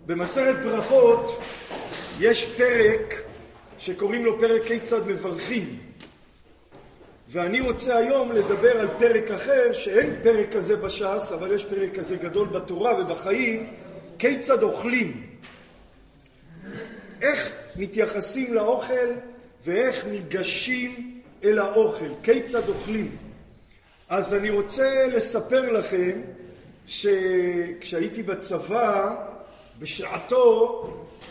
במסכת ברכות יש פרק שקוראים לו פרק כיצד מברכים, ואני רוצה היום לדבר על פרק אחר שאין פרק כזה בש"ס, אבל יש פרק כזה גדול בתורה ובחיים, כיצד אוכלים, איך מתייחסים לאוכל ואיך ניגשים אל האוכל, כיצד אוכלים. אז אני רוצה לספר לכם שכשהייתי בצבא בשעתו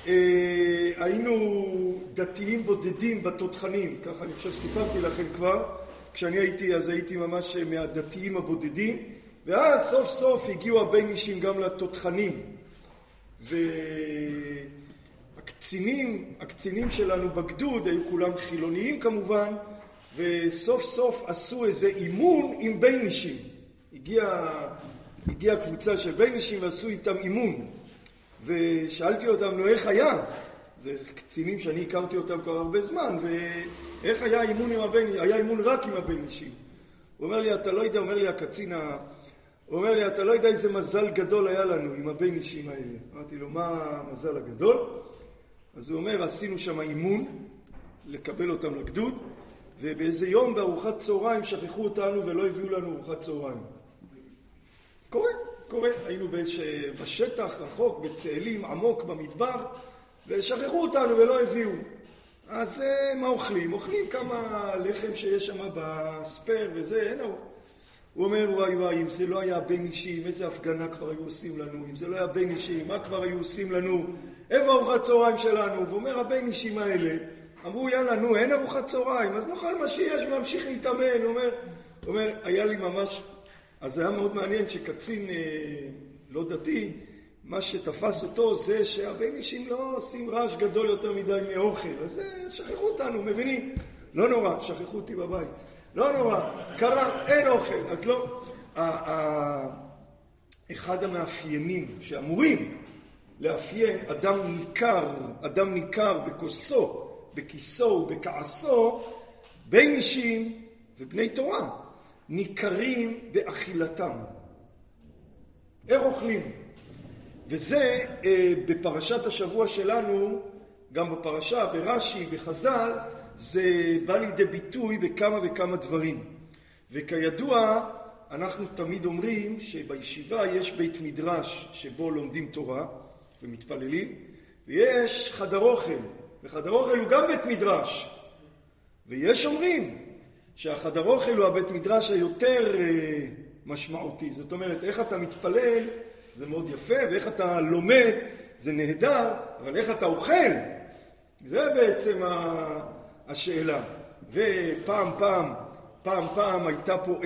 היינו דתיים בודדים בתותחנים, ככה אני חושב סיפרתי לכם כבר, כשאני הייתי ממש מהדתיים הבודדים, ואז סוף סוף הגיעו הבן אישים גם לתותחנים, והקצינים שלנו בגדוד היו כולם חילוניים כמובן, וסוף סוף עשו איזה אימון עם בן אישים. הגיעה קבוצה של בן אישים ועשו איתם אימון, ושאלתי אותם, נו איך היה? זה קצינים שאני הכרתי אותם כבר הרבה זמן, ואיך היה אימון עם הבן אישים? היה אימון רק עם הבן אישים. הוא אומר לי, אתה לא יודע, אומר לי הקצין, הוא אומר לי, אתה לא יודע איזה מזל גדול היה לנו עם הבן אישים האלה. אמרתי לו, מה המזל הגדול? אז הוא אומר, עשינו שם אימון לקבל אותם לגדוד, ובאיזה יום בארוחת צהריים שכחו אותנו ולא הביאו לנו ארוחת צהריים. קורה. היינו בשטח רחוק, בצאלים עמוק במדבר, ושכחו אותנו ולא הביאו. אז מה אוכלים? אוכלים כמה לחם שיש שם בספר וזה, אין לו. הוא אומר, וואי, אם זה לא היה בן אישים, איזה הפגנה כבר היו עושים לנו? אם זה לא היה בן אישים, מה כבר היו עושים לנו? איפה ארוחת צהריים שלנו? ואומר, הבן אישים האלה, אמרו, יאללה, נו, אין ארוחת צהריים, אז נאכל מה שיש ונמשיך להתאמן. הוא אומר, היה לי ממש, אז זה היה מאוד מעניין שקצין לא דתי, מה שתפס אותו זה שהבן אישים לא עושים רעש גדול יותר מדי מאוכל, אז שכחו אותנו, מבינים? לא נורא, שכחו אותי בבית. לא נורא, קרה, אין אוכל, אז לא. אחד המאפיינים שאמורים לאפיין אדם ניכר בכוסו, בכיסו ובכעסו, בן אישים ובני תורה ניכרים באכילתם. איך אוכלים? וזה בפרשת השבוע שלנו, גם בפרשה, ברש"י, בחז"ל, זה בא לידי ביטוי בכמה וכמה דברים. וכידוע, אנחנו תמיד אומרים שבישיבה יש בית מדרש שבו לומדים תורה ומתפללים, ויש חדר אוכל, וחדר אוכל הוא גם בית מדרש. ויש אומרים שהחדר אוכל הוא הבית מדרש היותר משמעותי. זאת אומרת, איך אתה מתפלל זה מאוד יפה, ואיך אתה לומד זה נהדר, אבל איך אתה אוכל זה בעצם השאלה. ופעם הייתה פה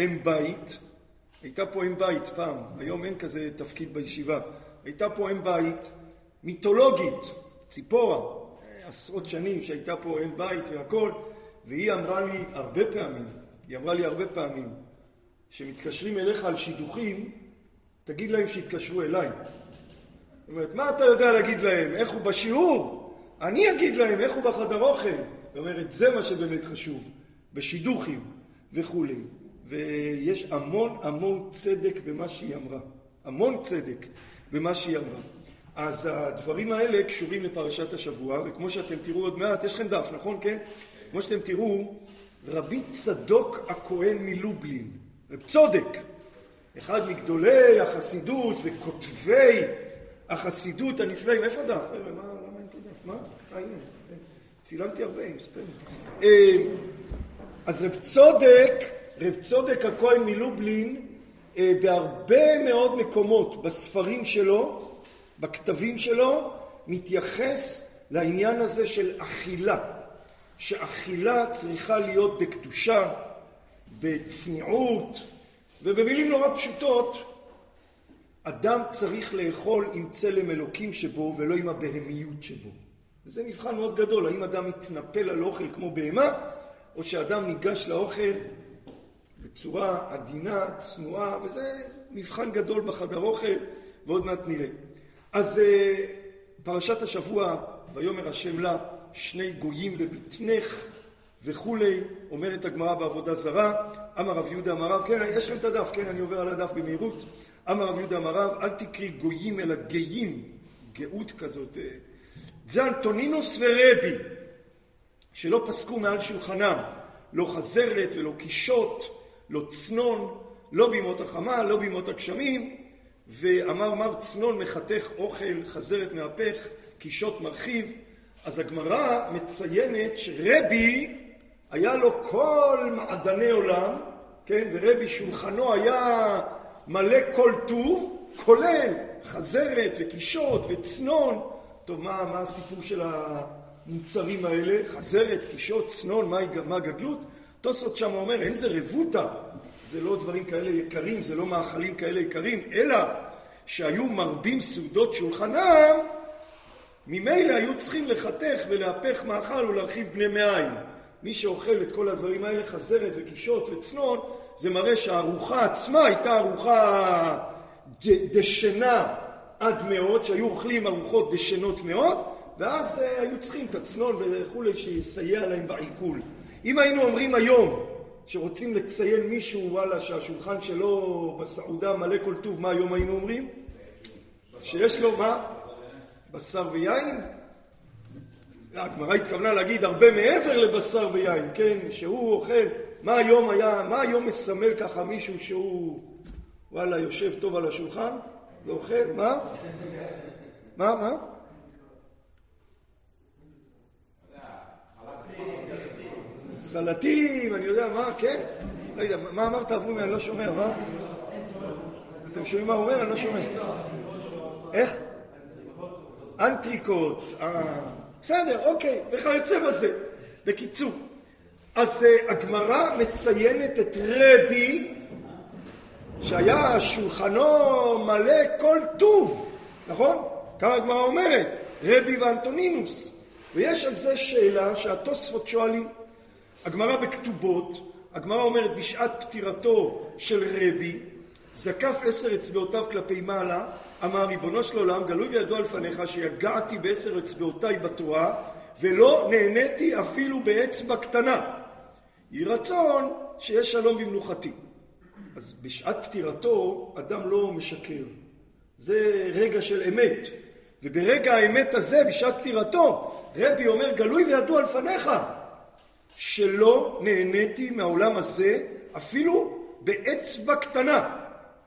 אם בית, פעם, היום אין כזה תפקיד בישיבה, הייתה פה אם בית מיתולוגית, ציפורה, עשרות שנים שהייתה פה אם בית והכל, והיא אמרה לי הרבה פעמים, שמתקשרים אליך על שידוכים, תגיד להם שיתקשרו אליי. זאת אומרת, מה אתה יודע להגיד להם? איך הוא בשיעור? אני אגיד להם איך הוא בחדר אוכל. זאת אומרת, זה מה שבאמת חשוב, בשידוכים וכו'. ויש המון צדק במה שהיא אמרה. המון צדק במה שהיא אמרה. אז הדברים האלה קשורים לפרשת השבוע, וכמו שאתם תראו עוד מעט, יש לכם דף, נכון? כן? כמו שאתם תראו, רבי צדוק הכהן מלובלין, רב צודק, אחד מגדולי החסידות וכותבי החסידות הנפלאים. איפה דף? למה אין פה דף? מה? הנה, צילמתי הרבה, מספר. אז רב צודק הכהן מלובלין, בהרבה מאוד מקומות בספרים שלו, בכתבים שלו, מתייחס לעניין הזה של אכילה. שאכילה צריכה להיות בקדושה, בצניעות, ובמילים נורא פשוטות, אדם צריך לאכול עם צלם אלוקים שבו ולא עם הבהמיות שבו. וזה מבחן מאוד גדול, האם אדם מתנפל על אוכל כמו בהמה, או שאדם ניגש לאוכל בצורה עדינה, צנועה, וזה מבחן גדול בחדר אוכל, ועוד מעט נראה. אז פרשת השבוע, ויאמר השם לה, שני גויים בבטנך וכולי, אומרת הגמרא בעבודה זרה. אמר רב יהודה אמר רב, כן, יש לכם את הדף, כן, אני עובר על הדף במהירות. אמר רב יהודה אמר רב, אל תקרי גויים אלא גאים, גאות כזאת. זה אנטונינוס ורבי, שלא פסקו מעל שולחנם, לא חזרת ולא קישות, לא צנון, לא בימות החמה, לא בימות הגשמים, ואמר מר צנון מחתך אוכל, חזרת מהפך, קישות מרחיב. אז הגמרא מציינת שרבי היה לו כל מעדני עולם, כן? ורבי שולחנו היה מלא כל טוב, כולל חזרת וקישות וצנון. טוב, מה הסיפור של המוצרים האלה? חזרת, קישות, צנון, מה הגדלות? תוספות שם אומר, אין זה רבותה, זה לא דברים כאלה יקרים, זה לא מאכלים כאלה יקרים, אלא שהיו מרבים סעודות שולחנם, ממילא היו צריכים לחתך ולהפך מאכל ולהרחיב בני מעיים. מי שאוכל את כל הדברים האלה, חזרת וקישות וצנון, זה מראה שהארוחה עצמה הייתה ארוחה דשנה עד מאוד, שהיו אוכלים ארוחות דשנות מאוד, ואז היו צריכים את הצנון וכולי שיסייע להם בעיכול. אם היינו אומרים היום שרוצים לציין מישהו, וואלה, שהשולחן שלו בסעודה מלא כל טוב, מה היום היינו אומרים? שיש לו מה? בשר ויין? הגמרא התכוונה להגיד הרבה מעבר לבשר ויין, כן? שהוא אוכל. מה היום מסמל ככה מישהו שהוא, וואלה, יושב טוב על השולחן ואוכל? מה? מה? סלטים, אני יודע מה, כן? לא יודע, מה אמרת אברומי? אני לא שומע, מה? אתם שומעים מה הוא אומר? אני לא שומע. איך? אנטריקוט. בסדר, אוקיי, וכיוצא בזה. בקיצור, אז הגמרא מציינת את רבי, שהיה שולחנו מלא כל טוב, נכון? כמה הגמרא אומרת, רבי ואנטונינוס. ויש על זה שאלה שהתוספות שואלים. הגמרא בכתובות, הגמרא אומרת בשעת פטירתו של רבי, זקף 10 אצבעותיו כלפי מעלה, אמר ריבונו של עולם, גלוי וידוע לפניך שיגעתי ב10 אצבעותיי בתורה, ולא נהניתי אפילו באצבע קטנה. יהי רצון שיש שלום במנוחתי. אז בשעת פטירתו אדם לא משקר. זה רגע של אמת. וברגע האמת הזה, בשעת פטירתו, רבי אומר, גלוי וידוע לפניך, שלא נהניתי מהעולם הזה אפילו באצבע קטנה.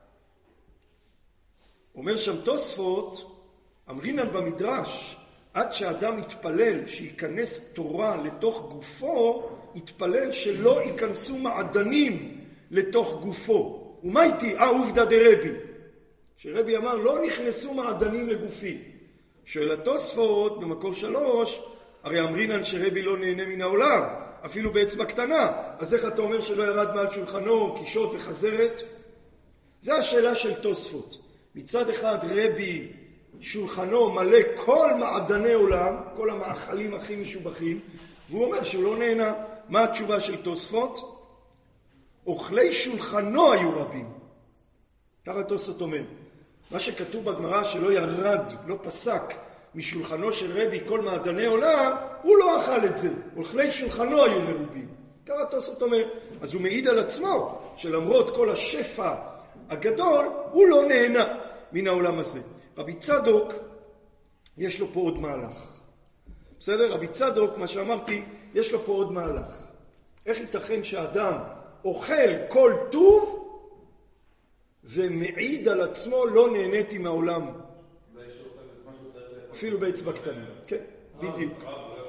אומר שם תוספות, אמרינן במדרש, עד שאדם יתפלל שיכנס תורה לתוך גופו, יתפלל שלא ייכנסו מעדנים לתוך גופו. ומה איתי? עובדא דרבי. שרבי אמר, לא נכנסו מעדנים לגופי. שואל התוספות במקור 3, הרי אמרינן שרבי לא נהנה מן העולם, אפילו באצבע קטנה. אז איך אתה אומר שלא ירד מעל שולחנו קישות וחזרת? זה השאלה של תוספות. מצד אחד רבי שולחנו מלא כל מעדני עולם, כל המאכלים הכי משובחים, והוא אומר שהוא לא נהנה. מה התשובה של תוספות? אוכלי שולחנו היו רבים. ככה תוספות אומר. מה שכתוב בגמרא שלא ירד, לא פסק משולחנו של רבי כל מעדני עולם, הוא לא אכל את זה. אוכלי שולחנו היו מרובים. ככה תוספות אומר. אז הוא מעיד על עצמו שלמרות כל השפע הגדול, הוא לא נהנה מן העולם הזה. רבי צדוק, יש לו פה עוד מהלך. בסדר? רבי צדוק, מה שאמרתי, יש לו פה עוד מהלך. איך ייתכן שאדם אוכל כל טוב ומעיד על עצמו לא נהניתי מהעולם? אפילו באצבע קטנה. כן, בדיוק.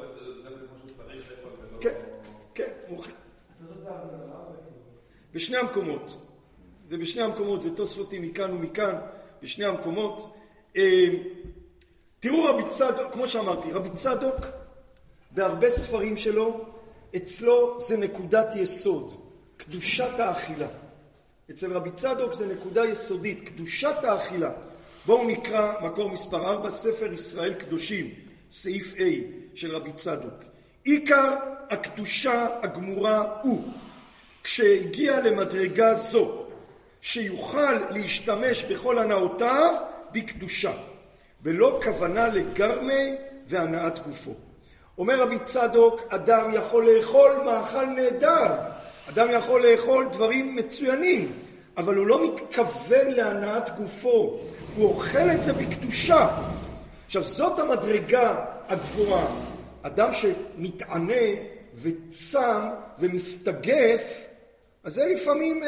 כן, כן, מוכן. בשני המקומות. זה בשני המקומות, זה תוספותי מכאן ומכאן, בשני המקומות. תראו רבי צדוק, כמו שאמרתי, רבי צדוק, בהרבה ספרים שלו, אצלו זה נקודת יסוד, קדושת האכילה. אצל רבי צדוק זה נקודה יסודית, קדושת האכילה. בואו נקרא מקור מספר 4, ספר ישראל קדושים, סעיף A של רבי צדוק. עיקר הקדושה הגמורה הוא, כשהגיע למדרגה זו, שיוכל להשתמש בכל הנאותיו בקדושה, ולא כוונה לגרמי והנאת גופו. אומר רבי צדוק, אדם יכול לאכול מאכל נהדר, אדם יכול לאכול דברים מצוינים, אבל הוא לא מתכוון להנאת גופו, הוא אוכל את זה בקדושה. עכשיו, זאת המדרגה הגבוהה. אדם שמתענה וצם ומסתגף, אז זה לפעמים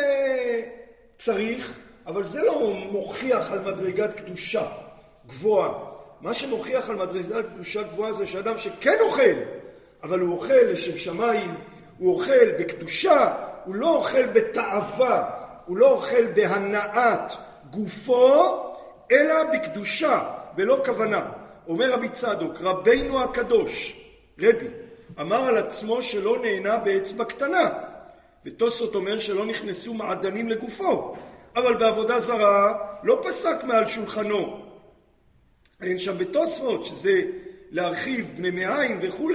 צריך, אבל זה לא מוכיח על מדרגת קדושה גבוהה. מה שמוכיח על מדרגת קדושה גבוהה זה שאדם שכן אוכל, אבל הוא אוכל לשם שמיים, הוא אוכל בקדושה, הוא לא אוכל בתאווה, הוא לא אוכל בהנאת גופו, אלא בקדושה, ולא כוונה. אומר רבי צדוק, רבינו הקדוש, רבי, אמר על עצמו שלא נהנה באצבע קטנה, ותוספות אומר שלא נכנסו מעדנים לגופו, אבל בעבודה זרה לא פסק מעל שולחנו. אין שם בתוספות, שזה להרחיב בני מעיים וכו'.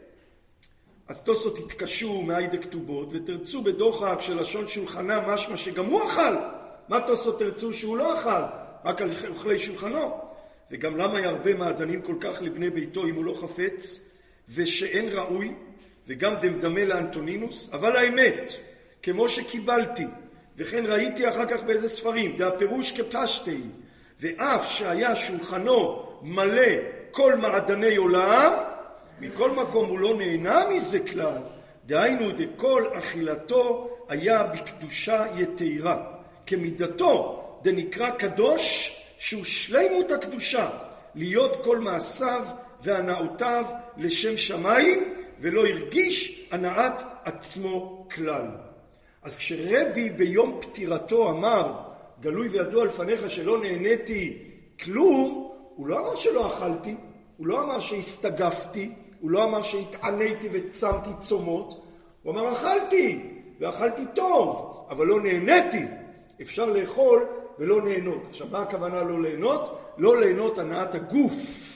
אז תוספות התקשו מהי דכתובות, ותרצו בדוחק של לשון שולחנה משמע שגם הוא אכל. מה תוספות תרצו שהוא לא אכל? רק על אוכלי שולחנו. וגם למה ירבה מעדנים כל כך לבני ביתו אם הוא לא חפץ, ושאין ראוי, וגם דמדמה לאנטונינוס, אבל האמת, כמו שקיבלתי, וכן ראיתי אחר כך באיזה ספרים, והפירוש כפשטי, ואף שהיה שולחנו מלא כל מעדני עולם, מכל מקום הוא לא נהנה מזה כלל, דהיינו דכל אכילתו היה בקדושה יתירה, כמידתו דנקרא קדוש, שהוא שלימות הקדושה, להיות כל מעשיו והנאותיו לשם שמיים, ולא הרגיש הנאת עצמו כלל. אז כשרבי ביום פטירתו אמר, גלוי וידוע לפניך שלא נהניתי כלום, הוא לא אמר שלא אכלתי, הוא לא אמר שהסתגפתי, הוא לא אמר שהתעניתי וצמתי צומות, הוא אמר אכלתי, ואכלתי טוב, אבל לא נהניתי. אפשר לאכול ולא ליהנות. עכשיו, מה הכוונה לא ליהנות? לא ליהנות הנאת הגוף,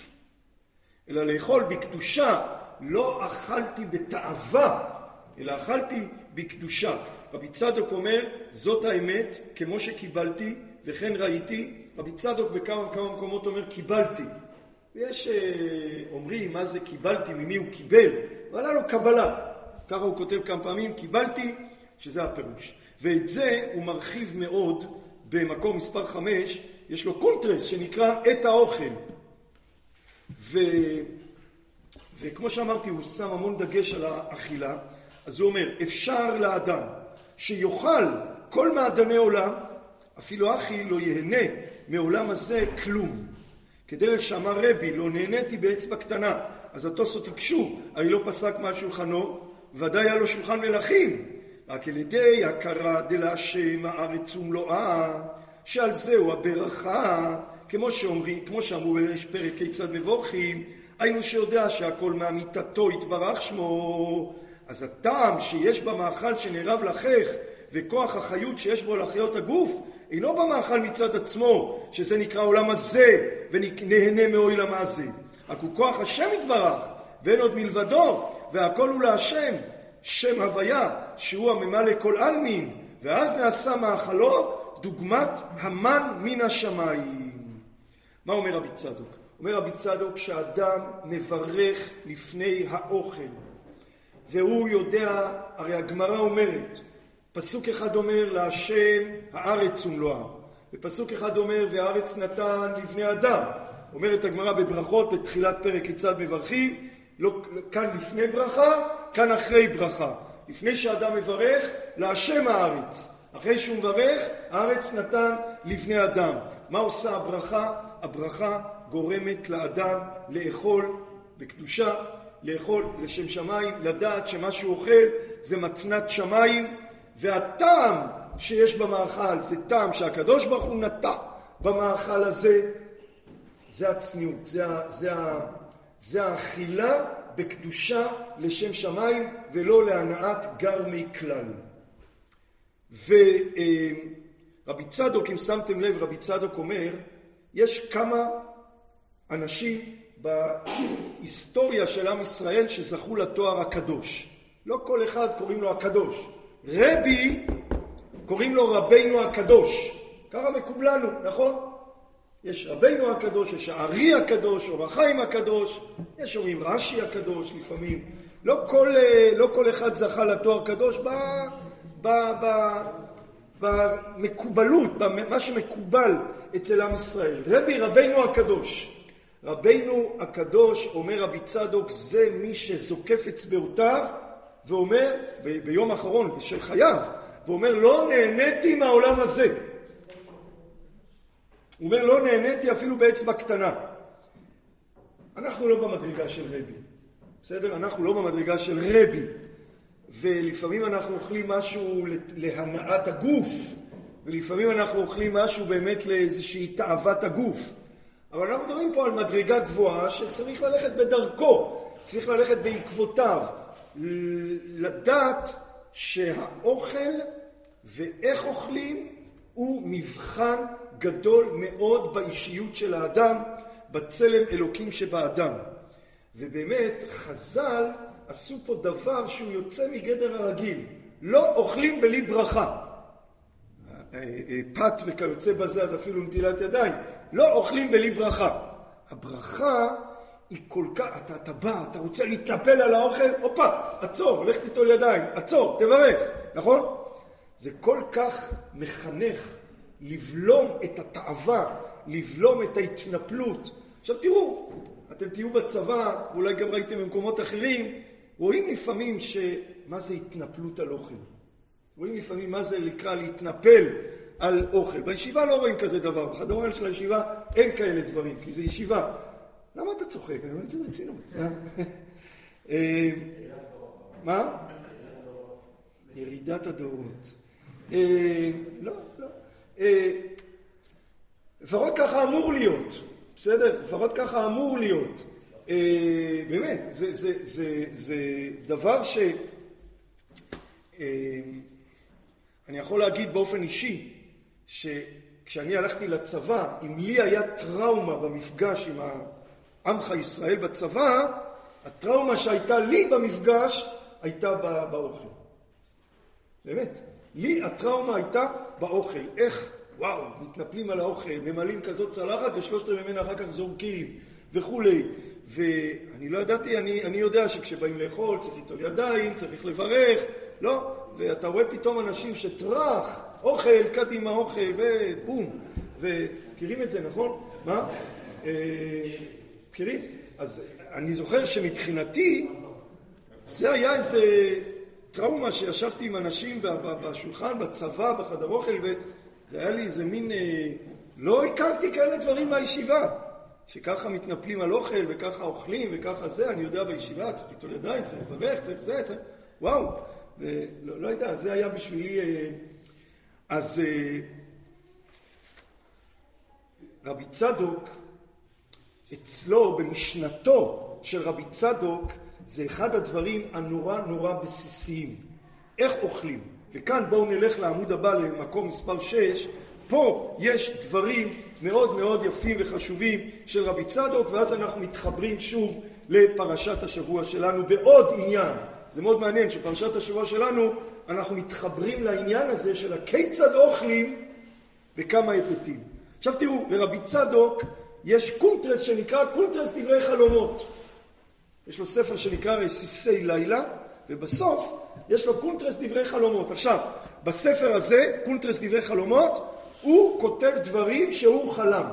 אלא לאכול בקדושה. לא אכלתי בתאווה, אלא אכלתי בקדושה. רבי צדוק אומר, זאת האמת, כמו שקיבלתי וכן ראיתי. רבי צדוק בכמה מקומות אומר, קיבלתי. ויש אומרים, מה זה קיבלתי, ממי הוא קיבל? אבל היה לו קבלה. ככה הוא כותב כמה פעמים, קיבלתי, שזה הפירוש. ואת זה הוא מרחיב מאוד במקום מספר 5, יש לו קונטרס שנקרא את האוכל. וכמו שאמרתי, הוא שם המון דגש על האכילה, אז הוא אומר, אפשר לאדם שיוכל כל מעדני עולם, אפילו אחי לא יהנה מעולם הזה כלום. כדרך שאמר רבי, לא נהניתי באצבע קטנה, אז התוספות הקשו, הרי לא פסק מעל שולחנו, ודאי היה לו שולחן מלכים, רק על ידי הכרה דלהשם הארץ ומלואה, שעל זהו הברכה, כמו שאמרו בפרק כיצד מבורכים, היינו שיודע שהכל מאמיתתו יתברך שמו. אז הטעם שיש במאכל שנערב לחך, וכוח החיות שיש בו לחיות הגוף, אינו במאכל מצד עצמו, שזה נקרא עולם הזה, ונהנה מעולם הזה. רק הוא כוח השם יתברך, ואין עוד מלבדו, והכל הוא להשם, שם הוויה, שהוא הממלא כל עלמין, ואז נעשה מאכלו דוגמת המן מן השמיים. מה אומר רבי צדוק? אומר רבי צדוק שהאדם מברך לפני האוכל, והוא יודע, הרי הגמרא אומרת, פסוק אחד אומר להשם הארץ ומלואה, ופסוק אחד אומר והארץ נתן לבני אדם. אומרת הגמרא בברכות בתחילת פרק כיצד מברכים, לא, כאן לפני ברכה, כאן אחרי ברכה. לפני שאדם מברך, להשם הארץ. אחרי שהוא מברך, הארץ נתן לבני אדם. מה עושה הברכה? הברכה גורמת לאדם לאכול בקדושה, לאכול לשם שמיים, לדעת שמה שהוא אוכל זה מתנת שמיים, והטעם שיש במאכל זה טעם שהקדוש ברוך הוא נטע במאכל הזה, זה הצניעות, זה האכילה בקדושה לשם שמיים ולא להנאת גרמי כלל. ורבי צדוק, אם שמתם לב, רבי צדוק אומר, יש כמה אנשים בהיסטוריה של עם ישראל שזכו לתואר הקדוש. לא כל אחד קוראים לו הקדוש. רבי קוראים לו רבינו הקדוש. ככה מקובלנו, נכון? יש רבינו הקדוש, יש הארי הקדוש, אור החיים הקדוש, יש אומרים רש"י הקדוש לפעמים. לא כל אחד זכה לתואר קדוש במקובלות, במה שמקובל אצל עם ישראל. רבי רבינו הקדוש. רבינו הקדוש, אומר רבי צדוק, זה מי שזוקף אצבעותיו ואומר, ביום האחרון של חייו, ואומר לא נהניתי מהעולם הזה. הוא אומר לא נהניתי אפילו באצבע קטנה. אנחנו לא במדרגה של רבי, בסדר? אנחנו לא במדרגה של רבי, ולפעמים אנחנו אוכלים משהו להנאת הגוף, ולפעמים אנחנו אוכלים משהו באמת לאיזושהי תאוות הגוף. אבל אנחנו מדברים פה על מדרגה גבוהה שצריך ללכת בדרכו, צריך ללכת בעקבותיו, לדעת שהאוכל ואיך אוכלים הוא מבחן גדול מאוד באישיות של האדם, בצלם אלוקים שבאדם. ובאמת חז"ל עשו פה דבר שהוא יוצא מגדר הרגיל. לא אוכלים בלי ברכה. פת וכיוצא בזה, אז אפילו נטילת ידיים. לא אוכלים בלי ברכה. הברכה היא כל כך, אתה בא, אתה רוצה להתנפל על האוכל, הופה, עצור, לך תיטול ידיים, עצור, תברך, נכון? זה כל כך מחנך לבלום את התאווה, לבלום את ההתנפלות. עכשיו תראו, אתם תהיו בצבא, ואולי גם ראיתם במקומות אחרים, רואים לפעמים מה זה התנפלות על אוכל. רואים לפעמים מה זה לקרוא להתנפל על אוכל. בישיבה לא רואים כזה דבר, בחדרון של הישיבה אין כאלה דברים, כי זה ישיבה. למה אתה צוחק? אני אומר את זה ברצינות. מה? ירידת הדורות. לא. לפחות ככה אמור להיות. בסדר? לפחות ככה אמור להיות. באמת, זה דבר אני יכול להגיד באופן אישי, שכשאני הלכתי לצבא, אם לי היה טראומה במפגש עם עמך ישראל בצבא, הטראומה שהייתה לי במפגש הייתה באוכל. באמת. לי הטראומה הייתה באוכל. איך, וואו, מתנפלים על האוכל, ממלאים כזאת צלחת ושלושת ממנה אחר כך זורקים וכולי. ואני לא ידעתי, אני יודע שכשבאים לאכול צריך ליטול ידיים, צריך לברך, לא? ואתה רואה פתאום אנשים שטרח, אוכל, קדימה אוכל, ובום. וכירים את זה, נכון? מה? מכירים? אז אני זוכר שמבחינתי זה היה איזה טראומה שישבתי עם אנשים בשולחן, בצבא, בחדר אוכל, וזה היה לי איזה מין, לא הכרתי כאלה דברים מהישיבה, שככה מתנפלים על אוכל וככה אוכלים וככה זה, אני יודע בישיבה, צריך ליטול ידיים, צריך לברך, צריך זה, וואו, ולא יודע, זה היה בשבילי, אז רבי צדוק, אצלו, במשנתו של רבי צדוק, זה אחד הדברים הנורא בסיסיים. איך אוכלים? וכאן בואו נלך לעמוד הבא למקום מספר 6. פה יש דברים מאוד מאוד יפים וחשובים של רבי צדוק, ואז אנחנו מתחברים שוב לפרשת השבוע שלנו בעוד עניין. זה מאוד מעניין שפרשת השבוע שלנו אנחנו מתחברים לעניין הזה של הכיצד אוכלים בכמה היבטים. עכשיו תראו, לרבי צדוק יש קונטרס שנקרא קונטרס דברי חלומות. יש לו ספר שנקרא רסיסי לילה, ובסוף יש לו קונטרס דברי חלומות. עכשיו, בספר הזה, קונטרס דברי חלומות, הוא כותב דברים שהוא חלם.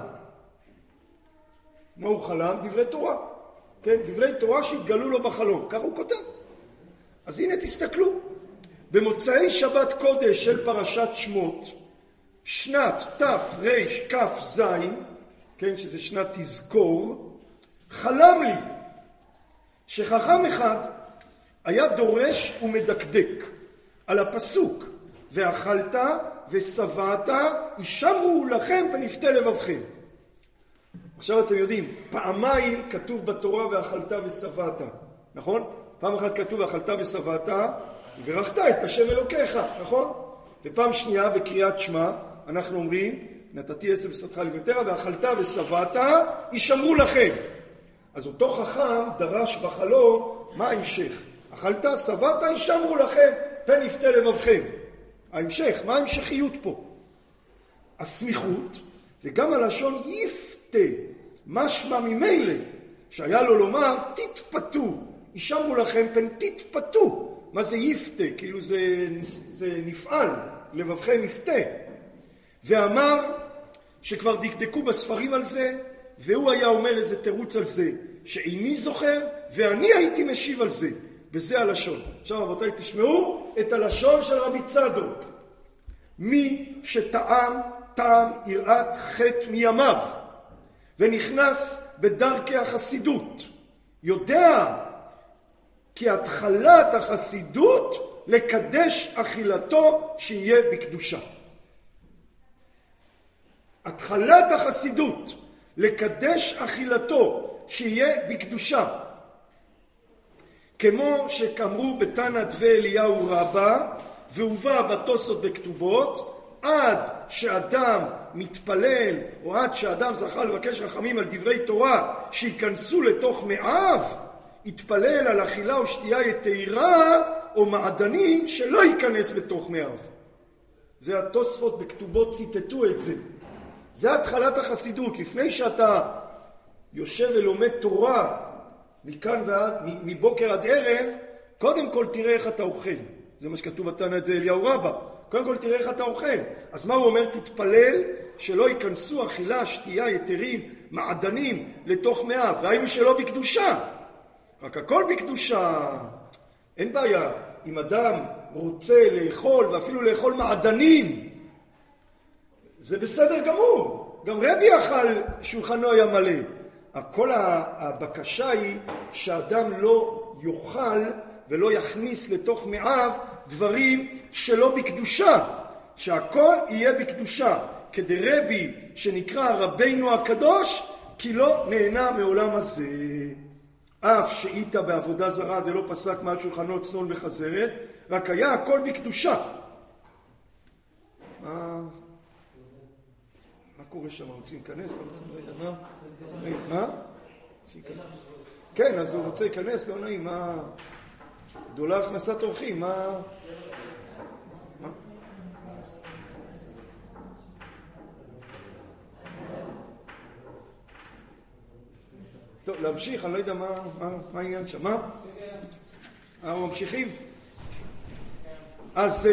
מה הוא חלם? דברי תורה. כן? דברי תורה שהתגלו לו בחלום. כך הוא כותב. אז הנה תסתכלו. במוצאי שבת קודש של פרשת שמות, שנת תרכ"ז, כן, שזה שנת תזכור, חלם לי שחכם אחד היה דורש ומדקדק על הפסוק, ואכלת ושבעת ישמרו לכם ונפתה לבבכם. עכשיו אתם יודעים, פעמיים כתוב בתורה ואכלת ושבעת, נכון? פעם אחת כתוב ואכלת ושבעת וברכת את השם אלוקיך, נכון? ופעם שנייה בקריאת שמע אנחנו אומרים נתתי עשב שדך לבטרה ואכלת ושבעת ישמרו לכם. אז אותו חכם דרש בחלום מה ההמשך? אכלת שבעת ישמרו לכם פן יפתה לבבכם. ההמשך, מה ההמשכיות פה? הסמיכות וגם הלשון יפתה, משמע ממילא שהיה לו לומר תתפתו, ישמרו לכם פן תתפתו. מה זה יפתה? כאילו זה נפעל, לבבכם יפתה. ואמר שכבר דקדקו בספרים על זה, והוא היה אומר איזה תירוץ על זה, שאיני זוכר, ואני הייתי משיב על זה. וזה הלשון. עכשיו רבותיי, תשמעו את הלשון של רבי צדוק. מי שטעם טעם יראת חטא מימיו, ונכנס בדרכי החסידות, יודע כי התחלת החסידות לקדש אכילתו שיהיה בקדושה. התחלת החסידות לקדש אכילתו שיהיה בקדושה. כמו שכאמרו בתנא דבי אליהו רבה, והובא בתוספות בכתובות, עד שאדם מתפלל, או עד שאדם זכה לבקש רחמים על דברי תורה שיכנסו לתוך מאיו, יתפלל על אכילה ושתייה יתירה או מעדנים שלא ייכנס בתוך מאיו. זה התוספות בכתובות ציטטו את זה. זה התחלת החסידות. לפני שאתה יושב ולומד תורה מכאן ועד, מבוקר עד ערב, קודם כל תראה איך אתה אוכל. זה מה שכתוב בתנא דאליהו רבה. קודם כל תראה איך אתה אוכל. אז מה הוא אומר? תתפלל שלא ייכנסו אכילה, שתייה, יתרים, מעדנים לתוך מאיו, והיינו שלא בקדושה. רק הכל בקדושה. אין בעיה. אם אדם רוצה לאכול, ואפילו לאכול מעדנים, זה בסדר גמור. גם רבי אכל, שולחנו היה מלא. כל הבקשה היא שאדם לא יאכל ולא יכניס לתוך מאיו דברים שלא בקדושה, שהכל יהיה בקדושה, כדרבי שנקרא רבינו הקדוש, כי לא נהנה מעולם הזה. אף שאיתה בעבודה זרה דלא פסק מעל שולחנו צנון וחזרת, רק היה הכל בקדושה. מה קורה שם? רוצים להיכנס? לא רוצים, לא יודע מה? מה? כן, אז הוא רוצה להיכנס, לא נעים, מה? גדולה הכנסת אורחים, מה? טוב, להמשיך, אני לא יודע מה העניין שם, מה? אנחנו ממשיכים? אז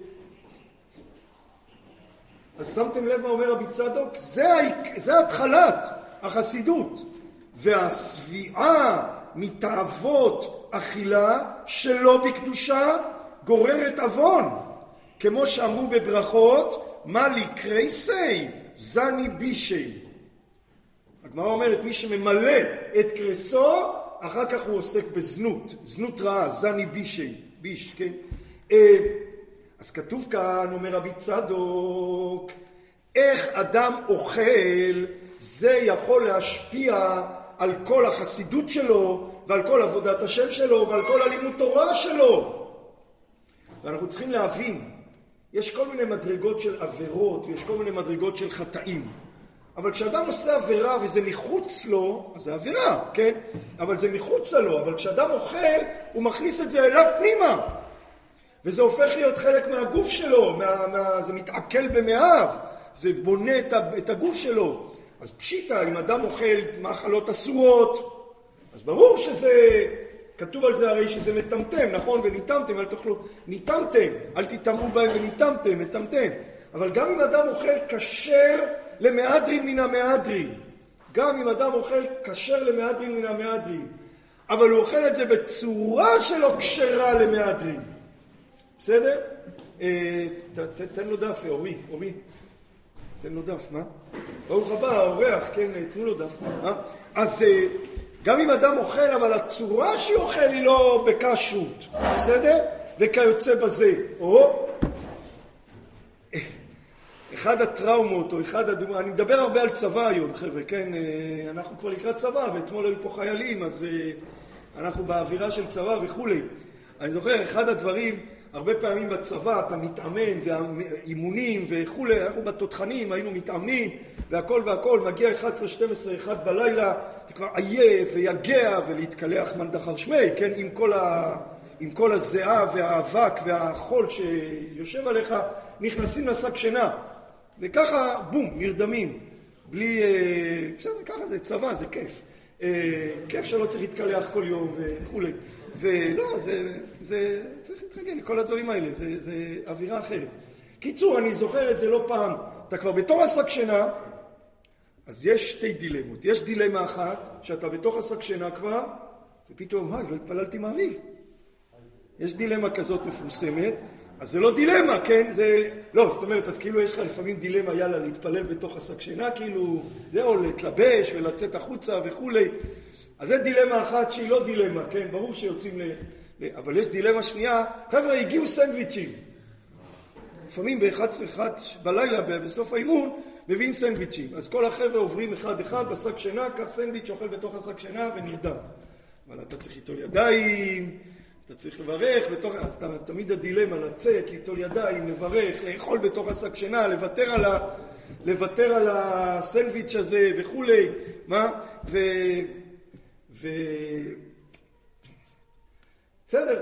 שמתם לב מה אומר רבי צדוק? זה התחלת החסידות, והשביעה מתאוות אכילה שלא בקדושה גוררת אבון, כמו שאמרו בברכות, מה לקרי סי זני בישי. הגמרא אומרת, מי שממלא את קרסו, אחר כך הוא עוסק בזנות, זנות רעה, זני בישי, ביש, כן? אז כתוב כאן, אומר רבי צדוק, איך אדם אוכל, זה יכול להשפיע על כל החסידות שלו, ועל כל עבודת השם שלו, ועל כל הלימוד תורה שלו. ואנחנו צריכים להבין, יש כל מיני מדרגות של עבירות, ויש כל מיני מדרגות של חטאים. אבל כשאדם עושה עבירה וזה מחוץ לו, אז זה עבירה, כן? אבל זה מחוץ לו, אבל כשאדם אוכל, הוא מכניס את זה אליו פנימה. וזה הופך להיות חלק מהגוף שלו, זה מתעכל במאיו, זה בונה את הגוף שלו. אז פשיטה, אם אדם אוכל מאכלות אסורות, אז ברור שזה, כתוב על זה הרי שזה מטמטם, נכון? וניתמתם, אל תאכלו, ניתמתם, אל תטמאו בהם וניתמתם, מטמטם. אבל גם אם אדם אוכל כשר למהדרין מן המהדרין, גם אם אדם אוכל כשר למהדרין מן המהדרין, אבל הוא אוכל את זה בצורה שלא כשרה למהדרין. בסדר? תן לו דף, אורי, תן לו דף, מה? ברוך הבא, האורח, כן, תנו לו דף, מה? אז גם אם אדם אוכל, אבל הצורה שהוא אוכל היא לא בכשרות, בסדר? וכיוצא בזה, או אחד הטראומות, או אחד הדוגמא, אני מדבר הרבה על צבא היום, חבר'ה, כן? אנחנו כבר לקראת צבא, ואתמול היו פה חיילים, אז אנחנו באווירה של צבא וכו'. אני זוכר, אחד הדברים, הרבה פעמים בצבא אתה מתאמן, והאימונים וכו', אנחנו בתותחנים היינו מתאמנים, והכל, מגיע 11, 12, 1 בלילה, אתה כבר עייף ויגע ולהתקלח מנדחר שמי, כן? עם כל הזיעה והאבק והחול שיושב עליך, נכנסים לשק שינה. וככה, בום, נרדמים. בלי, בסדר, ככה זה צבא, זה כיף. כיף שלא צריך להתקלח כל יום וכו'. ולא, זה צריך להתרגל לכל הדברים האלה, זה אווירה אחרת. קיצור, אני זוכר את זה לא פעם. אתה כבר בתור השק שינה, אז יש שתי דילמות. יש דילמה אחת, שאתה בתוך השק שינה כבר, ופתאום, לא התפללתי מעריב. יש דילמה כזאת מפורסמת, אז זה לא דילמה, כן? זה... לא, זאת אומרת, אז כאילו יש לך לפעמים דילמה, יאללה, להתפלל בתוך השק שינה, כאילו, זהו, להתלבש ולצאת החוצה וכולי. אז זה דילמה אחת שהיא לא דילמה, כן? ברור שיוצאים אבל יש דילמה שנייה, חבר'ה, הגיעו סנדוויצ'ים. לפעמים ב-11 בלילה, בסוף האימון, מביאים סנדוויצ'ים. אז כל החבר'ה עוברים אחד בשק שינה, כך סנדוויץ' אוכל בתוך השק שינה ונרדם. אבל אתה צריך ליטול ידיים, אתה צריך לברך, אז תמיד הדילמה לצאת, ליטול ידיים, לברך, לאכול בתוך השק שינה, לוותר על הסנדוויץ' הזה וכולי. מה? בסדר,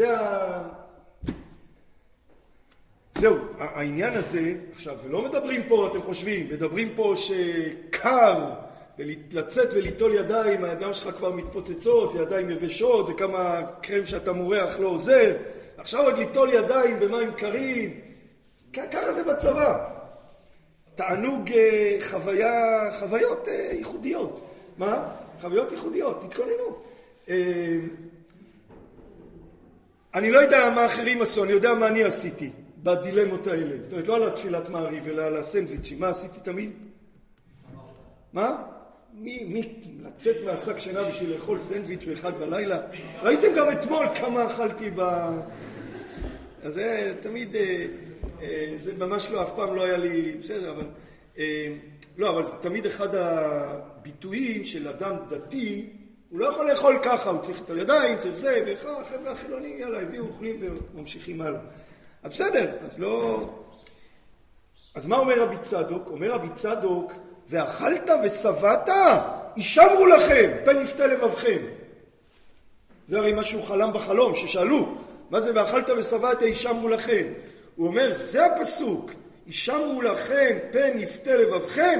זהו, העניין הזה, עכשיו, ולא מדברים פה, אתם חושבים, מדברים פה שקר, לצאת וליטול ידיים, הידיים שלך כבר מתפוצצות, ידיים יבשות, וכמה קרם שאתה מורח לא עוזר. עכשיו רק ליטול ידיים במים קרים, ככה זה בצבא. תענוג חוויות ייחודיות. מה? חוויות ייחודיות, תתכוננו. אני לא יודע מה אחרים עשו, אני יודע מה אני עשיתי בדילמות האלה. זאת אומרת, לא על התפילת מעריב, אלא על הסנדוויצ'ים. מה עשיתי תמיד? מה? לצאת מהשק שינה בשביל לאכול סנדוויץ' באחד בלילה? ראיתם גם אתמול כמה אכלתי אז זה תמיד, זה ממש לא, אף פעם לא היה לי, בסדר, אבל... לא, אבל זה תמיד אחד הביטויים של אדם דתי, הוא לא יכול לאכול ככה, הוא צריך את הידיים, צריך זה, והחבר'ה החילונים, יאללה, הביאו, אוכלים וממשיכים הלאה. אז בסדר, אז לא... אז מה אומר רבי צדוק? אומר רבי צדוק, ואכלת ושבעת, ישמרו לכם, פן יפתה לבבכם. זה הרי מה שהוא חלם בחלום, ששאלו, מה זה ואכלת ושבעת, ישמרו לכם? הוא אומר, זה הפסוק, ישמרו לכם, פן יפתה לבבכם,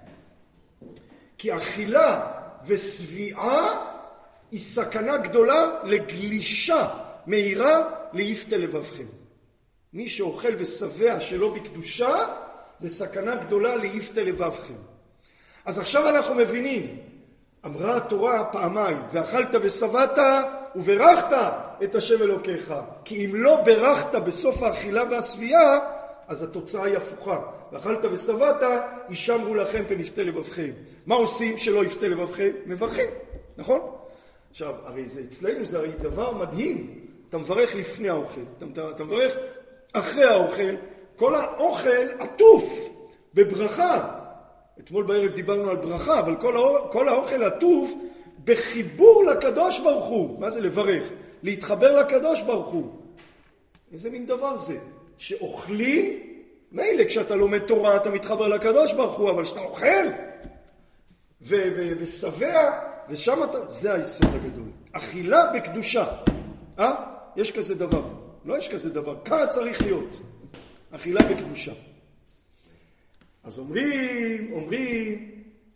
כי אכילה ושביעה היא סכנה גדולה לגלישה מהירה ליפתה לבבכם. מי שאוכל ושבע שלא בקדושה, זה סכנה גדולה ליפתה לבבכם. אז עכשיו אנחנו מבינים, אמרה התורה פעמיים, ואכלת ושבעת וברכת את השם אלוקיך. כי אם לא ברכת בסוף האכילה והשביעה, אז התוצאה היא הפוכה. ואכלת ושבעת, ישמרו לכם פן יפתה לבבכם. מה עושים שלא יפתה לבבכם? מברכים, נכון? עכשיו, הרי זה אצלנו, זה הרי דבר מדהים. אתה מברך לפני האוכל, אתה מברך אחרי האוכל. כל האוכל עטוף בברכה. אתמול בערב דיברנו על ברכה, אבל כל האוכל עטוף בחיבור לקדוש ברוך הוא. מה זה לברך? להתחבר לקדוש ברוך הוא. איזה מין דבר זה? שאוכלים, מילא כשאתה לומד תורה אתה מתחבר לקדוש ברוך הוא, אבל כשאתה אוכל ושבע, ושם אתה, זה היסוד הגדול. אכילה בקדושה. יש כזה דבר. לא יש כזה דבר. ככה צריך להיות. אכילה בקדושה. אז אומרים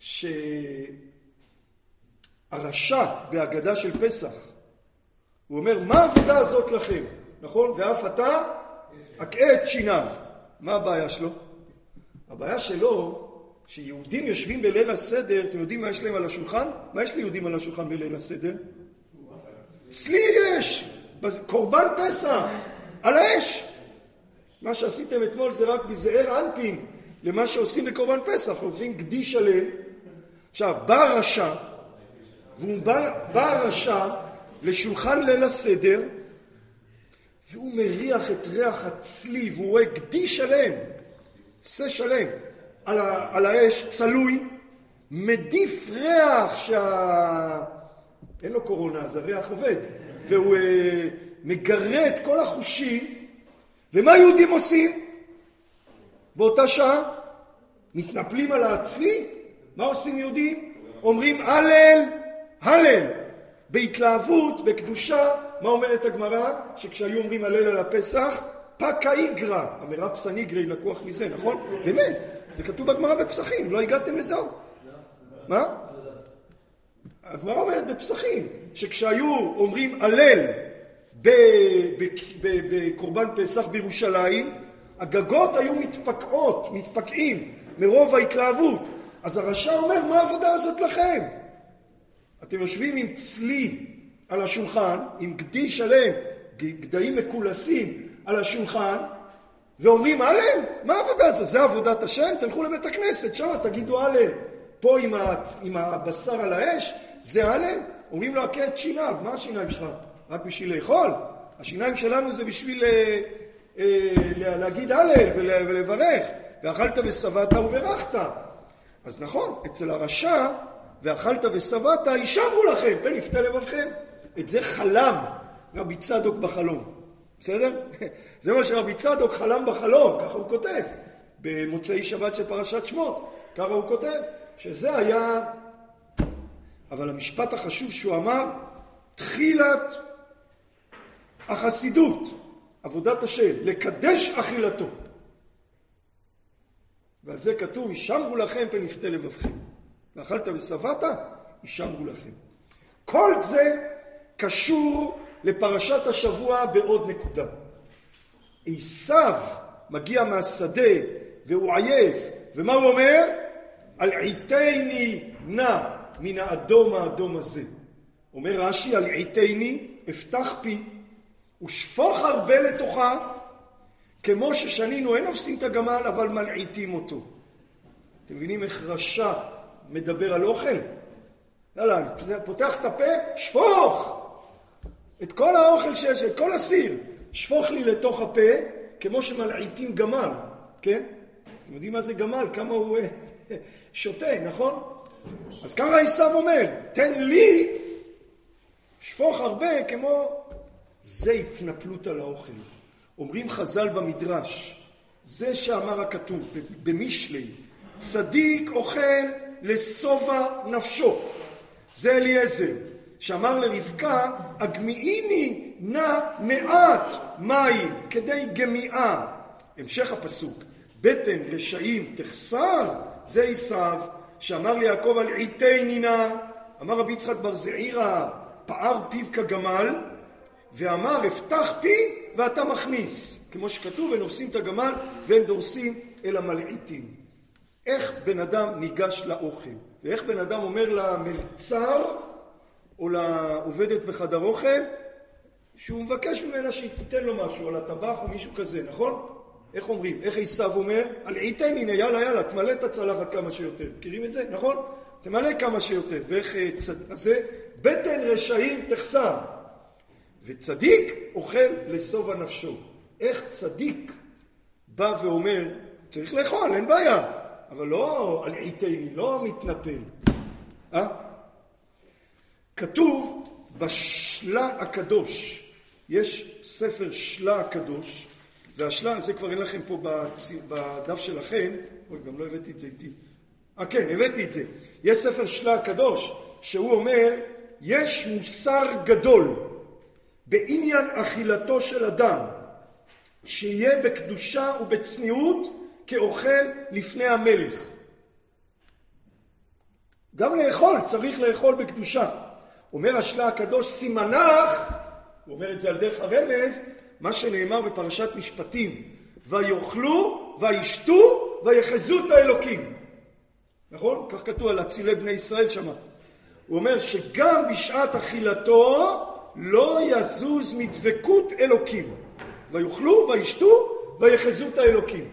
שהרשע בהגדה של פסח, הוא אומר, מה העבודה הזאת לכם? נכון? ואף אתה אקעה את שיניו. מה הבעיה שלו? הבעיה שלו, שיהודים יושבים בליל הסדר, אתם יודעים מה יש להם על השולחן? מה יש ליהודים על השולחן בליל הסדר? אצלי יש! קורבן פסח! על האש! מה שעשיתם אתמול זה רק מזער אנפין למה שעושים בקורבן פסח. הולכים גדי שלם. עכשיו, בא הרשע, והוא בא הרשע לשולחן ליל הסדר, והוא מריח את ריח הצלי, והוא רואה גדי שלם, שא שלם, על האש, צלוי, מדיף ריח אין לו קורונה, אז הריח עובד, והוא מגרה את כל החושים. ומה יהודים עושים? באותה שעה מתנפלים על הצלי. מה עושים יהודים? אומרים הלל, הלל, בהתלהבות, בקדושה. מה אומרת הגמרא? שכשהיו אומרים הלל על הפסח, פקה איגרא, המרפסא ניגרי לקוח מזה, נכון? באמת, זה כתוב בגמרא בפסחים, לא הגעתם לזה עוד? מה? הגמרא אומרת בפסחים, שכשהיו אומרים הלל בקורבן פסח בירושלים, הגגות היו מתפקעים מרוב ההתלהבות. אז הרשע אומר, מה העבודה הזאת לכם? אתם יושבים עם צלי על השולחן, עם גדי שלם, גדיים מקולסים על השולחן, ואומרים, הלל, מה העבודה הזאת? זה עבודת השם? תלכו לבית הכנסת, שם תגידו הלל. פה עם הבשר על האש, זה הלל? אומרים לו, הכה את שיניו. מה השיניים שלך? רק בשביל לאכול? השיניים שלנו זה בשביל להגיד הלל ולברך. ואכלת ושבעת וברכת. אז נכון, אצל הרשע, ואכלת ושבעת, הישמרו לכם, פן יפתה לבבכם. את זה חלם רבי צדוק בחלום. בסדר? זה מה שרבי צדוק חלם בחלום, ככה הוא כותב. במוצאי שבת של פרשת שמות, ככה הוא כותב. שזה היה... אבל המשפט החשוב שהוא אמר, תחילת החסידות, עבודת השם, לקדש אכילתו. ועל זה כתוב, ישמרו לכם פן יפתה לבבכם. ואכלת ושבעת, ישמרו לכם. כל זה קשור לפרשת השבוע בעוד נקודה. עשיו מגיע מהשדה והוא עייף, ומה הוא אומר? הלעיתני נא מן האדום הזה. אומר רש"י, הלעיתני, אפתח פי ושפוך הרבה לתוכה, כמו ששנינו אין אפסים את הגמל, אבל מלעיתים אותו. אתם מבינים איך רשע מדבר על אוכל? יאללה, פותח את הפה, שפוך! את כל האוכל שיש, את כל הסיר, שפוך לי לתוך הפה, כמו שמלעיתים גמל, כן? אתם יודעים מה זה גמל? כמה הוא שותה, נכון? אז ככה עשיו אומר, תן לי, שפוך הרבה, כמו... זה התנפלות על האוכל. אומרים חז"ל במדרש, זה שאמר הכתוב במשלי, צדיק אוכל לשובע נפשו. זה אליעזר, שאמר לרבקה, הגמיעיני נא מעט מים כדי גמיעה. המשך הפסוק, בטן רשעים תחסר, זה עשיו, שאמר ליעקב על עיתני נא, אמר רבי יצחק בר זעירא, פער פיו כגמל, ואמר אפתח פי ואתה מכניס, כמו שכתוב, הם נופסים את הגמל והם דורסים אל המלעיתים. איך בן אדם ניגש לאוכל, ואיך בן אדם אומר למלצר או לעובדת בחדר אוכל שהוא מבקש ממנה שהיא תיתן לו משהו על הטבח או מישהו כזה, נכון? איך אומרים? איך עשיו אומר? הלעיתני נא, יאללה, תמלא את הצלחת כמה שיותר. מכירים את זה? נכון? תמלא כמה שיותר. ואיך זה? בטן רשעים תחסר. וצדיק אוכל לשובע נפשו. איך צדיק בא ואומר, צריך לאכול, אין בעיה, אבל לא על עיתני, לא מתנפל. כתוב בשלה הקדוש, יש ספר שלה הקדוש, והשלה, זה כבר אין לכם פה בדף שלכם, אוי, גם לא הבאתי את זה איתי. כן, הבאתי את זה. יש ספר שלה הקדוש, שהוא אומר, יש מוסר גדול, בעניין אכילתו של אדם, שיהיה בקדושה ובצניעות כאוכל לפני המלך. גם לאכול, צריך לאכול בקדושה. אומר השלה הקדוש, סימנך, הוא אומר את זה על דרך הרמז, מה שנאמר בפרשת משפטים, ויאכלו, וישתו, ויחזו את האלוקים. נכון? כך כתוב על אצילי בני ישראל שמה. הוא אומר שגם בשעת אכילתו, לא יזוז מדבקות אלוקים. ויאכלו, וישתו, ויחזו את האלוקים.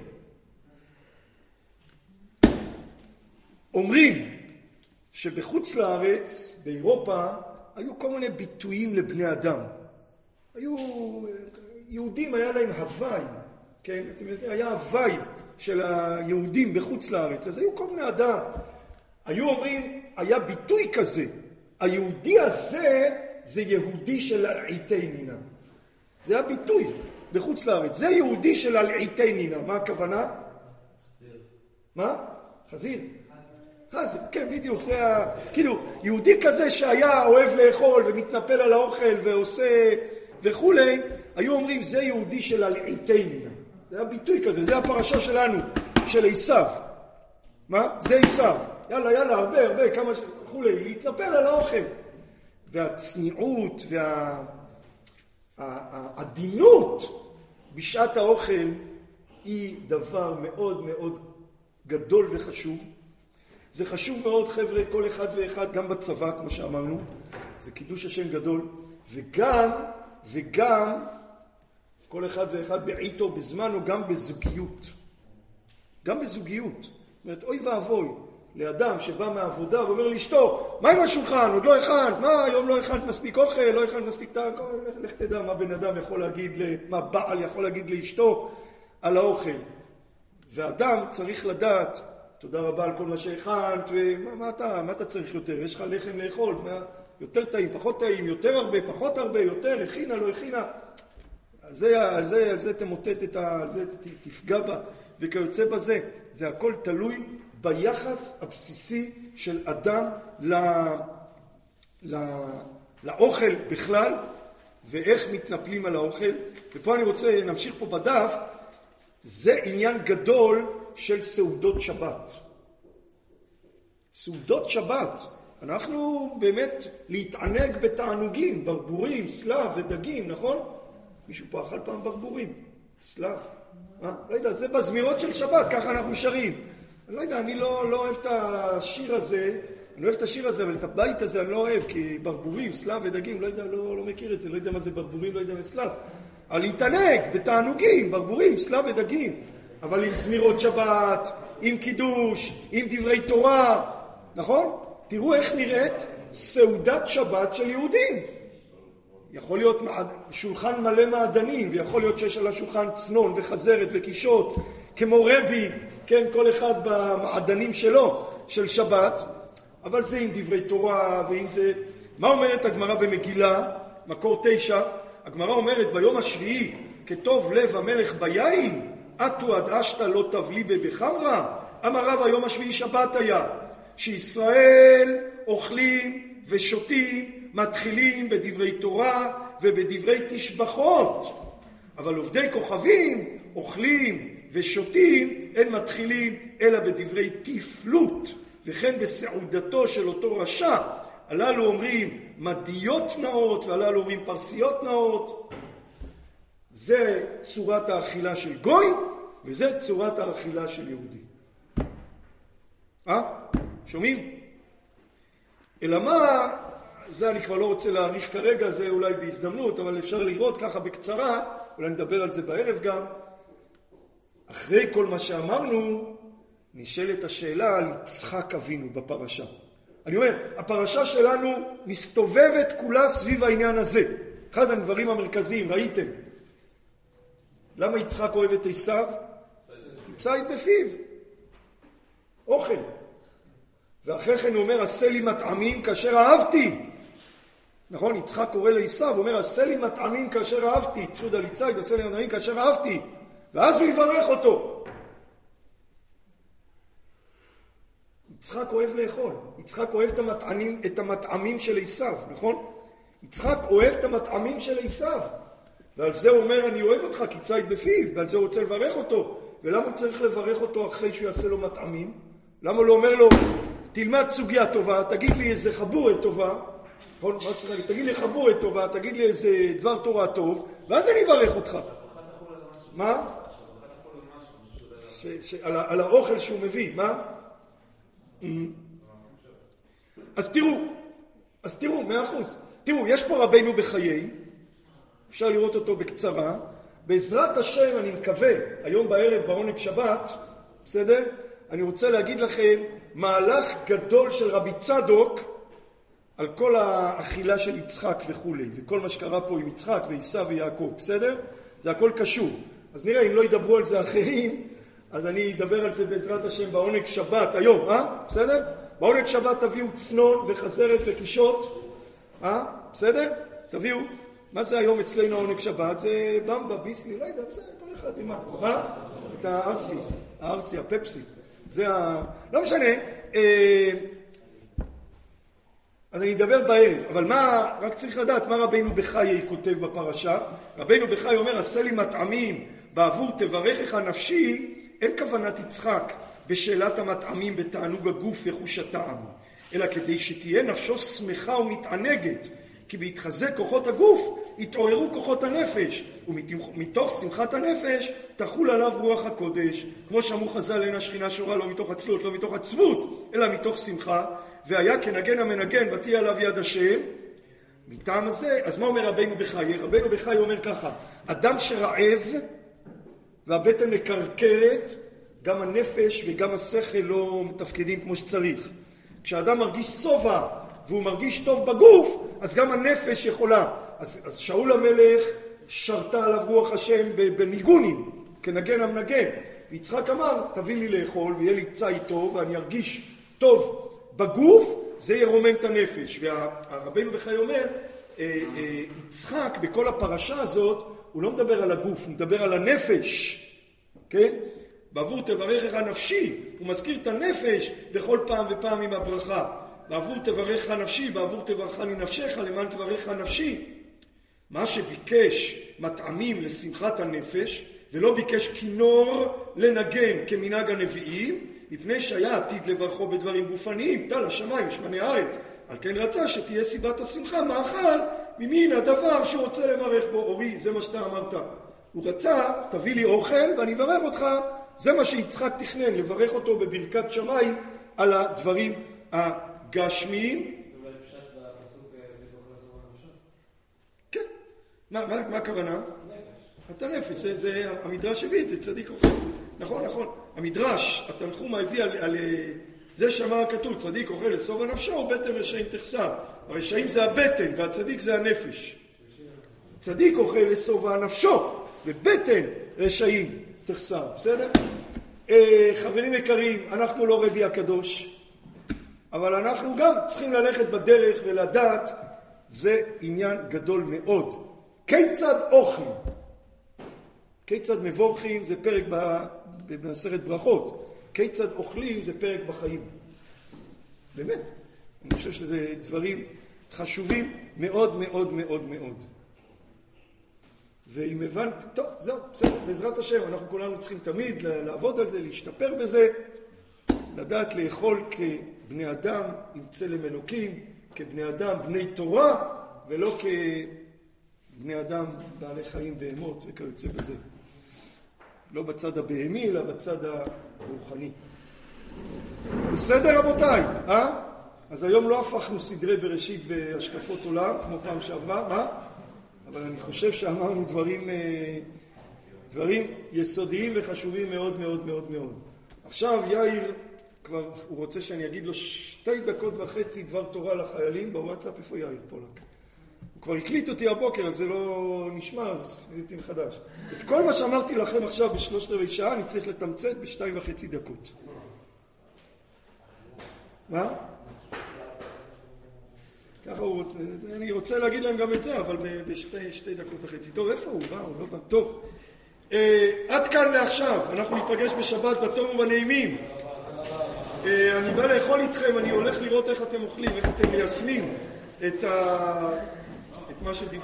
אומרים שבחוץ לארץ, באירופה, היו כל מיני ביטויים לבני אדם. היו יהודים, היה להם הוואי, כן? אתם יודעים, היה הוואי של היהודים בחוץ לארץ. אז היו כל מיני אדם. היו אומרים, היה ביטוי כזה. היהודי הזה זה יהודי של הלעיתני נא. זה הביטוי בחוץ לארץ. זה יהודי של הלעיתני נא. מה הכוונה? מה? חזיר? חזיר, כן, בדיוק. זה כאילו, יהודי כזה שהיה אוהב לאכול ומתנפל על האוכל ועושה וכולי, היו אומרים, זה יהודי של הלעיתני נא. זה הביטוי כזה, זה הפרשה שלנו, של עשיו. מה? זה עשיו. יאללה, הרבה, כמה וכולי, להתנפל על האוכל. והצניעות והעדינות בשעת האוכל היא דבר מאוד מאוד גדול וחשוב. זה חשוב מאוד, חבר'ה, כל אחד ואחד, גם בצבא, כמו שאמרנו, זה קידוש השם גדול, וגם כל אחד ואחד בעיתו, בזמנו, גם בזוגיות. גם בזוגיות. זאת אומרת, אוי ואבוי, לאדם שבא מהעבודה ואומר לאשתו, מה עם השולחן? עוד לא הכנת, מה היום לא הכנת מספיק אוכל, לא הכנת מספיק תאכל, לך תדע מה בן אדם יכול להגיד, מה בעל יכול להגיד לאשתו על האוכל. ואדם צריך לדעת, תודה רבה על כל מה שהכנת, ומה אתה צריך יותר? יש לך לחם לאכול, יותר טעים, פחות טעים, יותר הרבה, פחות הרבה, יותר, הכינה, לא הכינה. על זה תמוטט זה תפגע בה, וכיוצא בזה. זה הכל תלוי ביחס הבסיסי של אדם לאוכל בכלל, ואיך מתנפלים על האוכל. ופה אני רוצה, נמשיך פה בדף, זה עניין גדול של סעודות שבת. סעודות שבת. אנחנו באמת להתענג בתענוגים, ברבורים, סלב ודגים, נכון? מישהו פה אכל פעם ברבורים, סלב. לא יודע, זה בזמירות של שבת, ככה אנחנו שרים. אני לא יודע, אני לא אוהב את השיר הזה, אבל את הבית הזה אני לא אוהב, כי ברבורים, סלב ודגים, לא יודע, לא מכיר את זה, לא יודע מה זה ברבורים, לא יודע מה סלב. אבל להתענג בתענוגים, ברבורים, סלב ודגים. אבל עם זמירות שבת, עם קידוש, עם דברי תורה, נכון? תראו איך נראית סעודת שבת של יהודים. יכול להיות שולחן מלא מעדנים, ויכול להיות שיש על השולחן צנון וחזרת וקישות, כמו רבי, כן, כל אחד במעדנים שלו, של שבת, אבל זה עם דברי תורה, ועם זה... מה אומרת הגמרא במגילה? מקור 9, הגמרא אומרת, ביום השביעי, כטוב לב המלך ביין, עטו עד אשתא לא תבלי בחמרה, אמר רב היום השביעי שבת היה, שישראל אוכלים ושותים, מתחילים בדברי תורה ובדברי תשבחות, אבל עובדי כוכבים אוכלים ושותים, אין מתחילים אלא בדברי תפלות, וכן בסעודתו של אותו רשע, הללו אומרים מדיות נאות והללו אומרים פרסיות נאות. זה צורת האכילה של גוי, וזה צורת האכילה של יהודי. שומעים? אלא מה, זה אני כבר לא רוצה להאריך כרגע, זה אולי בהזדמנות, אבל אפשר לראות ככה בקצרה, אולי נדבר על זה בערב גם. אחרי כל מה שאמרנו, נשאלת השאלה על יצחק אבינו בפרשה. אני אומר, הפרשה שלנו מסתובבת כולה סביב העניין הזה. אחד הדברים המרכזיים, ראיתם. למה יצחק אוהב את עשיו? כי ציד בפיו. אוכל. ואחרי כן הוא אומר, עשה לי מטעמים כאשר אהבתי. נכון, יצחק קורא לעשיו, הוא אומר, עשה לי מטעמים כאשר אהבתי. צודה לי ציד, עשה לי מטעמים כאשר אהבתי. ואז הוא יברך אותו. יצחק אוהב לאכול. יצחק אוהב את המטעמים של עשיו, נכון? יצחק אוהב את המטעמים של עשיו. ועל זה הוא אומר, אני אוהב אותך כי ציד בפיו, ועל זה הוא רוצה לברך אותו. ולמה הוא צריך לברך אותו אחרי שהוא יעשה לו מטעמים? למה לא אומר לו, תלמד סוגיה טובה, תגיד לי איזה חבורת טובה, תגיד לי חבורת טובה, תגיד לי איזה דבר תורה טוב, ואז אני אברך אותך. מה? על האוכל שהוא מביא, מה? אז תראו, 100%. תראו, יש פה רבינו בחיי, אפשר לראות אותו בקצרה, בעזרת השם אני מקווה, היום בערב בעונג שבת, בסדר? אני רוצה להגיד לכם מהלך גדול של רבי צדוק על כל האכילה של יצחק וכו', וכל מה שקרה פה עם יצחק ועשיו ויעקב, בסדר? זה הכל קשור. אז נראה, אם לא ידברו על זה אחרים, אז אני אדבר על זה בעזרת השם בעונג שבת היום, בסדר? בעונג שבת תביאו צנון וחזרת וקישות, בסדר? תביאו. מה זה היום אצלנו העונג שבת? זה במבה, ביסלי, לא יודע, בסדר, כל אחד עם מה? את הארסי, הפפסי. זה לא משנה. אז אני אדבר בערב, אבל מה, רק צריך לדעת מה רבינו בחיי כותב בפרשה. רבינו בחיי אומר, עשה לי מטעמים בעבור תברכך נפשי, אין כוונת יצחק בשאלת המטעמים בתענוג הגוף וחוש הטעם, אלא כדי שתהיה נפשו שמחה ומתענגת כי בהתחזק כוחות הגוף התעוררו כוחות הנפש, ומתוך שמחת הנפש תחול עליו רוח הקודש. כמו שאמרו חז"ל, אין השכינה שורה לא מתוך עצלות, לא מתוך עצבות, אלא מתוך שמחה. והיה כנגן המנגן ותהיה עליו יד השם. מטעם הזה, אז מה אומר רבינו בחיי? רבינו בחיי אומר ככה, אדם שרעב והבטן מקרקרת, גם הנפש וגם השכל לא מתפקדים כמו שצריך. כשאדם מרגיש סובה והוא מרגיש טוב בגוף, אז גם הנפש יכולה. אז שאול המלך שרתה עליו רוח השם בניגונים, כנגן המנגן. ויצחק אמר, תביא לי לאכול ויהיה לי צי טוב ואני ארגיש טוב בגוף, זה ירומם את הנפש. והרבינו בחיי אומר, יצחק בכל הפרשה הזאת, הוא לא מדבר על הגוף, הוא מדבר על הנפש. כן? בעבור תברך נפשי, הוא מזכיר את הנפש בכל פעם ופעם עם הברכה. בעבור תברך נפשי, בעבור תברכני נפשך, למען תברך נפשי. מה שביקש מטעמים לשמחת הנפש, ולא ביקש כינור לנגן כמנהג הנביאים, מפני שהיה עתיד לברכו בדברים גופניים, טל השמיים, שמני הארץ. על כן רצה שתהיה סיבת השמחה, מאכל ממין הדבר שהוא רוצה לברך בו. אורי, זה מה שאתה אמרת. הוא רצה, תביא לי אוכל ואני אברך אותך. זה מה שיצחק תכנן, לברך אותו בברכת שמיים על הדברים הגשמיים. אולי פשט בפסוק זה זוכר לסובה נפשו? כן. מה הכוונה? נפש. אתה נפש, זה המדרש הביא את זה, צדיק אוכל. נכון, נכון. המדרש, התנחום הביא על זה שאמר הכתוב, צדיק אוכל לסובה נפשו, ובטן רשעים תחסר. הרשעים זה הבטן והצדיק זה הנפש. צדיק אוכל לסובה נפשו, ובטן רשעים תחסר. בסדר? חברים יקרים, אנחנו לא רבי הקדוש, אבל אנחנו גם צריכים ללכת בדרך ולדעת, זה עניין גדול מאוד. כיצד אוכלים? כיצד מבורכים זה פרק במסכת ברכות. כיצד אוכלים זה פרק בחיים. באמת. אני חושב שזה דברים חשובים מאוד מאוד מאוד מאוד. ואם הבנתי, טוב, זהו, בסדר, בעזרת השם, אנחנו כולנו צריכים תמיד לעבוד על זה, להשתפר בזה, לדעת לאכול כבני אדם עם צלם אלוקים, כבני אדם בני תורה, ולא כבני אדם בעלי חיים בהמות וכיוצא בזה. לא בצד הבהמי, אלא בצד הרוחני. בסדר רבותיי, אז היום לא הפכנו סדרי בראשית בהשקפות עולם, כמו פעם שעברה, מה? אבל אני חושב שאמרנו דברים יסודיים וחשובים מאוד מאוד מאוד מאוד. עכשיו יאיר, כבר הוא רוצה שאני אגיד לו 2.5 דקות דבר תורה לחיילים בוואטסאפ. איפה יאיר פולק? הוא כבר הקליט אותי הבוקר, רק זה לא נשמע, אז הקליט מחדש. את כל מה שאמרתי לכם עכשיו ב3/4 שעה, אני צריך לתמצת ב2.5 דקות. מה? ככה אני רוצה להגיד להם גם את זה, אבל ב2.5 דקות. טוב, איפה הוא? הוא לא בא. טוב. עד כאן לעכשיו. אנחנו ניפגש בשבת בטוב ובנעימים. אני בא לאכול איתכם, אני הולך לראות איך אתם אוכלים, איך אתם מיישמים את מה שדיברנו.